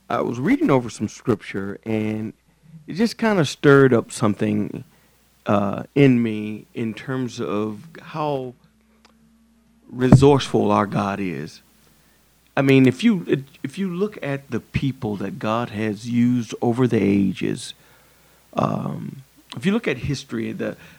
I was reading over some scripture, and it just kind of stirred up something in me in terms of how resourceful our God is. I mean, if you look at the people that God has used over the ages, if you look at history,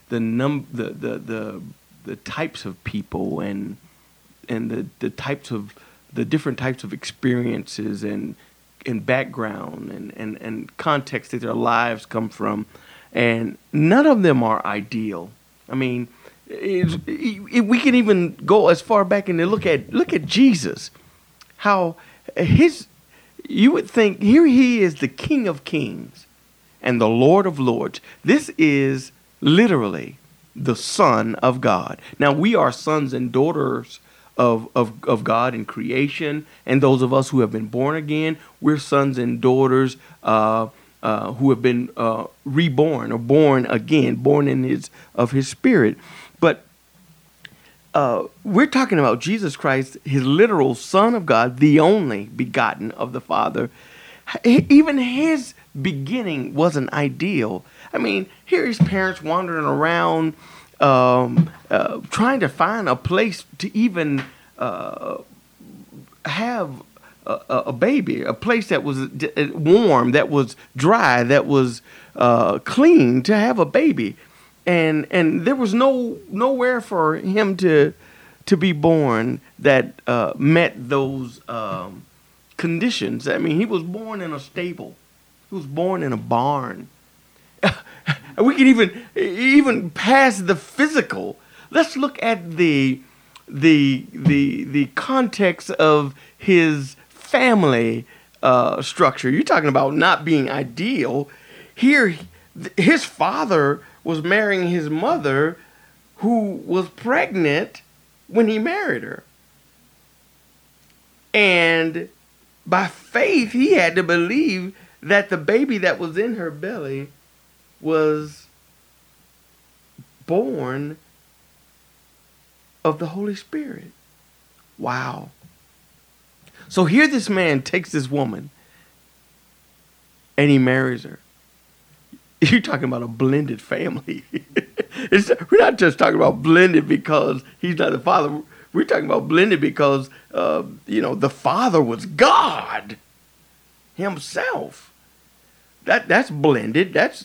the types of people and the different types of experiences and background and context that their lives come from, and none of them are ideal. I mean, we can even go as far back and look at Jesus, how his you would think here he is the King of Kings and the Lord of Lords. This is literally the Son of God. Now, we are sons and daughters of God in creation, and those of us who have been born again, we're sons and daughters who have been reborn or born again, born in His Spirit. But we're talking about Jesus Christ, His literal Son of God, the only begotten of the Father. Even His beginning wasn't ideal. I mean, here His parents wandering around, trying to find a place to even have a baby, a place that was warm, that was dry, that was clean to have a baby, and there was nowhere for him to be born that met those conditions. I mean, he was born in a stable, he was born in a barn. We can even pass the physical. Let's look at the context of his family structure. You're talking about not being ideal. Here, his father was marrying his mother, who was pregnant when he married her. And by faith, he had to believe that the baby that was in her belly was born of the Holy Spirit. Wow. So here this man takes this woman and he marries her. You're talking about a blended family. We're not just talking about blended because he's not the father. We're talking about blended because, the father was God himself. That's blended. That's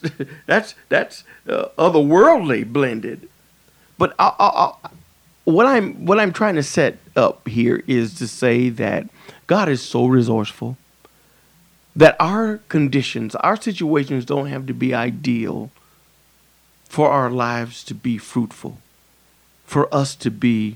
otherworldly blended. But what I'm trying to set up here is to say that God is so resourceful that our conditions, our situations don't have to be ideal for our lives to be fruitful, for us to be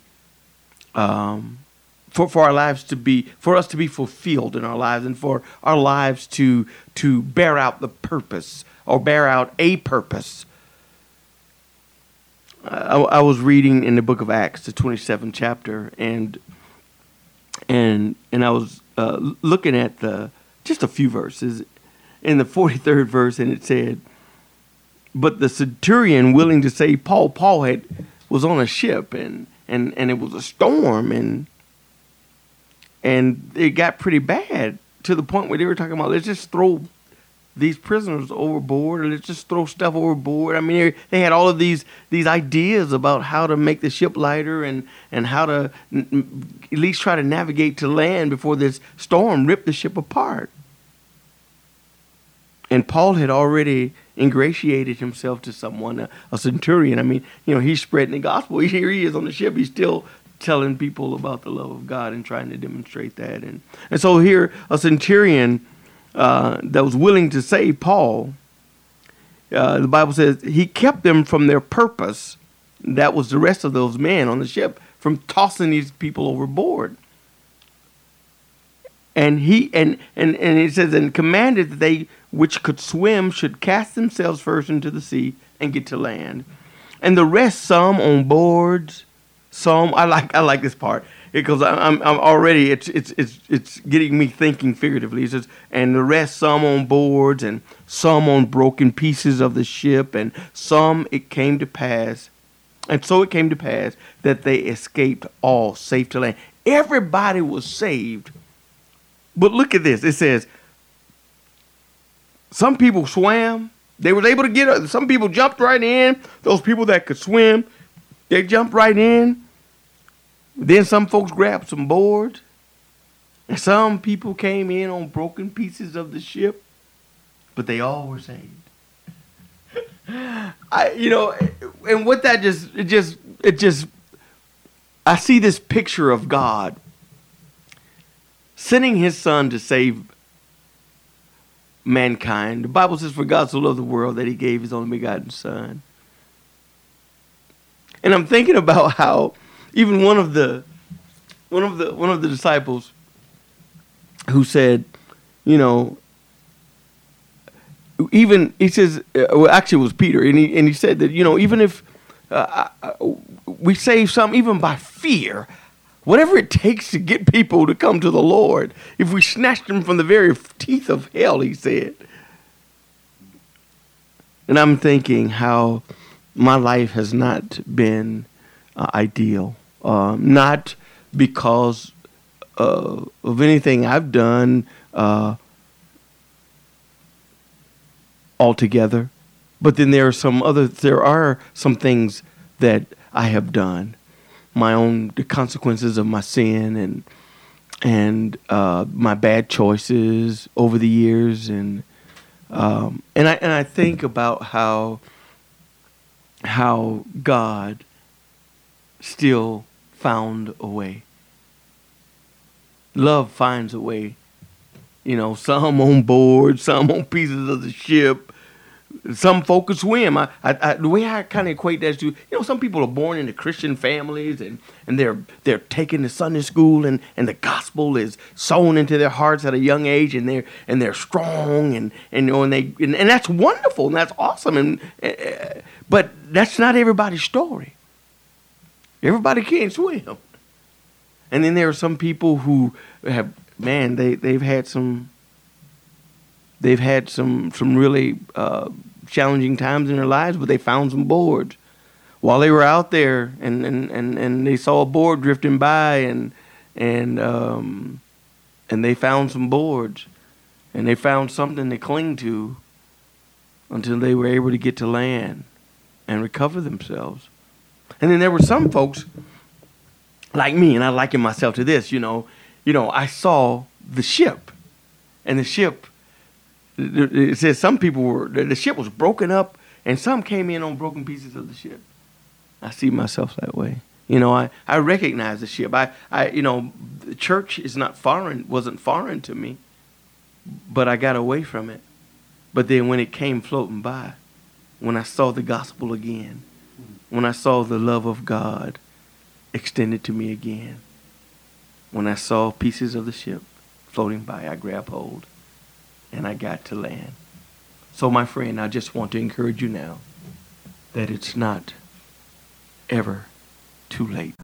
for us to be fulfilled in our lives, and for our lives to bear out the purpose or bear out a purpose. I was reading in the book of Acts, the 27th chapter, and I was looking at just a few verses in the 43rd verse, and it said, "But the centurion, willing to save Paul was on a ship, and it was a storm, and it got pretty bad to the point where they were talking about, let's just throw these prisoners overboard, or let's just throw stuff overboard." I mean, they had all of these ideas about how to make the ship lighter and how to at least try to navigate to land before this storm ripped the ship apart. And Paul had already ingratiated himself to someone, a centurion. I mean, he's spreading the gospel. Here he is on the ship. He's still telling people about the love of God and trying to demonstrate that. And so here, a centurion that was willing to save Paul, the Bible says he kept them from their purpose. That was the rest of those men on the ship, from tossing these people overboard. And it says, and commanded that they which could swim should cast themselves first into the sea and get to land. And the rest, some on boards, some I like this part because I'm already it's getting me thinking figuratively. It says, and the rest, some on boards, and some on broken pieces of the ship, and some it came to pass, and so it came to pass that they escaped all safe to land. Everybody was saved. But look at this. It says, Some people swam. They was able to get. Some people jumped right in. Those people that could swim, they jumped right in. Then some folks grabbed some boards. And some people came in on broken pieces of the ship, but they all were saved. And what that just, I see this picture of God sending his son to save mankind. The Bible says, for God so loved the world that he gave his only begotten son. And I'm thinking about how even one of the disciples who said, even he says, well, actually it was Peter, and he said that even if we save some even by fear, whatever it takes to get people to come to the Lord, if we snatch them from the very teeth of hell, he said. And I'm thinking how my life has not been ideal, not because of anything I've done altogether, but then there are some things that I have done, the consequences of my sin and my bad choices over the years, and I think about how God still found a way. Love finds a way. Some on board, some on pieces of the ship. Some folk could swim. The way I kind of equate that to, some people are born into Christian families and they're taken to Sunday school and the gospel is sown into their hearts at a young age and they're strong and that's wonderful and that's awesome but that's not everybody's story. Everybody can't swim. And then there are some people who have, they've had some really challenging times in their lives, but they found some boards while they were out there, and they saw a board drifting by, and they found some boards, and they found something to cling to until they were able to get to land and recover themselves. And then there were some folks like me, and I liken myself to this, I saw the ship, and the ship, it says some people the ship was broken up, and some came in on broken pieces of the ship. I see myself that way. I recognize the ship. The church wasn't foreign to me, but I got away from it. But then when it came floating by, when I saw the gospel again, when I saw the love of God extended to me again, when I saw pieces of the ship floating by, I grabbed hold and I got to land. So my friend, I just want to encourage you now that it's not ever too late.